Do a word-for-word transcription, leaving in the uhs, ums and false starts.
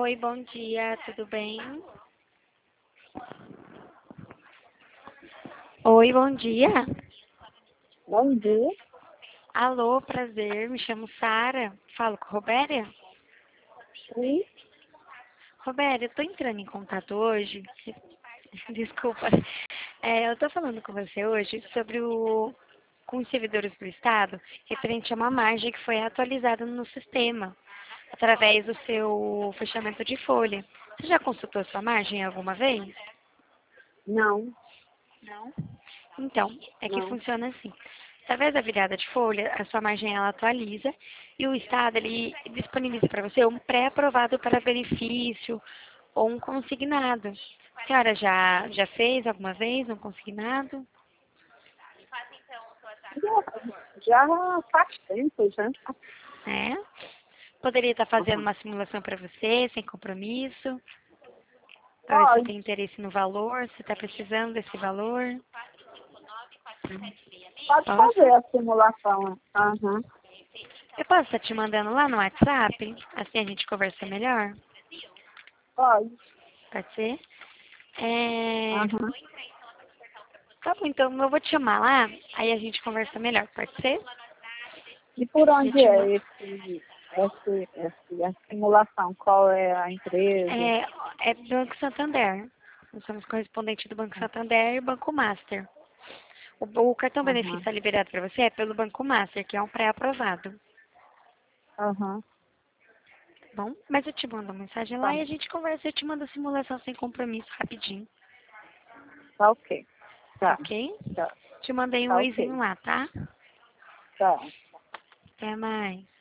Oi, bom dia, tudo bem? Oi, bom dia. Bom dia. Alô, prazer, me chamo Sara. Falo com Robéria? Sim. Robéria, eu tô entrando em contato hoje. Desculpa. É, eu tô falando com você hoje sobre o com os servidores do Estado, referente a uma margem que foi atualizada no sistema, através do seu fechamento de folha. Você já consultou sua margem alguma vez? Não, Não. Então, é que não. funciona assim. Através da virada de folha, a sua margem ela atualiza e o Estado ele disponibiliza para você um pré-aprovado para benefício ou um consignado. A senhora já, já fez alguma vez um consignado? Já, já faz tempo, já. É? Poderia estar fazendo Uhum. uma simulação para você, sem compromisso, para ver se você Pode, tem interesse no valor, se está precisando desse valor. pode fazer Posso? a simulação. Aham. Eu posso estar te mandando lá no WhatsApp? Assim a gente conversa melhor? Pode. Pode ser? É... Aham. Tá bom, então eu vou te chamar lá, aí a gente conversa melhor, pode ser? E por Eu onde te ma- é esse, esse, esse, a simulação? Qual é a empresa? É, é Banco Santander. Nós somos correspondente do Banco Santander e Banco Master. O, o cartão benefício Aham. está liberado para você é pelo Banco Master, que é um pré-aprovado, tá Aham. bom? Mas eu te mando uma mensagem lá Tá, e a gente conversa. Eu te mando a simulação sem compromisso rapidinho, tá ok. tá Tá, ok? tá, Te mandei um tá oizinho ok. lá, tá? Tá. Até mais.